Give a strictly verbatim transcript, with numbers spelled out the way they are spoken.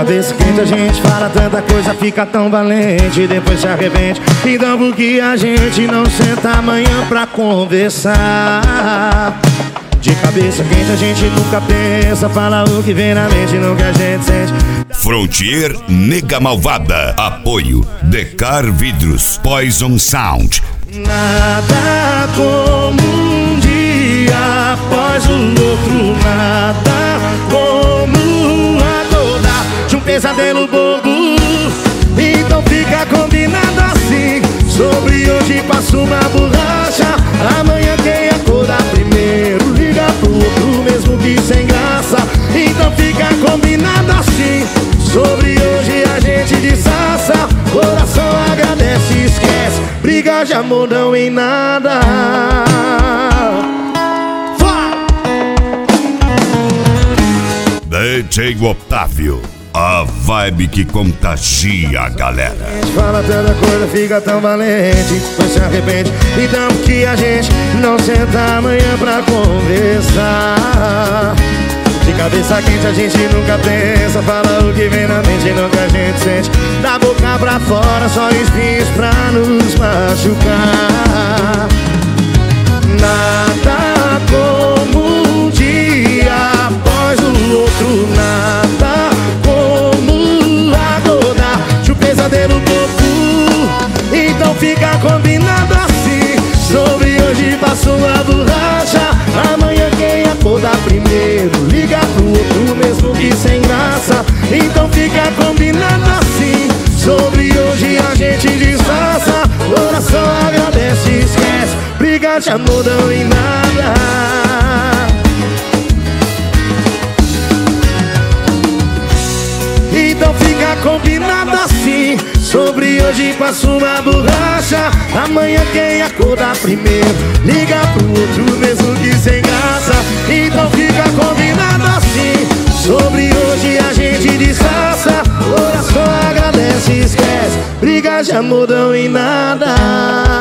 cabeça quente a gente fala tanta coisa, fica tão valente, depois se arrepende. Então por que a gente não senta amanhã pra conversar? De cabeça quente a gente nunca pensa, fala o que vem na mente, não que a gente sente. Frontier Nega Malvada. Apoio Decar Vidros, Poison Sound. Nada como um dia após o outro, nada como acordar de um pesadelo bobo. Então fica combinado assim, sobre hoje passa uma borracha. Amanhã quem acordar primeiro liga pro outro, mesmo que sem graça. Então fica combinado assim, sobre hoje a gente desaça. Coração agradece e esquece, briga de amor não em nada. D J Otávio, a vibe que contagia a galera. A gente fala tanta coisa, fica tão valente, depois se arrepende. Então que a gente não senta amanhã pra conversar? De cabeça quente a gente nunca pensa, fala o que vem na mente, não que a gente sente. Da boca pra fora só espinhos pra nos machucar. Nada como um dia após o outro, nada como acordar de um pesadelo bobo. Então fica combinado assim, sobre hoje passa uma borracha. Amanhã quem acordar primeiro liga pro outro, mesmo que sem graça. Então fica combinado assim, sobre hoje a gente disfarça. Coração agradece e esquece, briga de amor não em nada. Então fica combinado assim, sobre hoje passa uma borracha. Amanhã quem acordar primeiro liga pro outro, mesmo que sem graça. Então fica combinado assim, sobre hoje a gente disfarça. Coração agradece e esquece, briga de amor não em nada.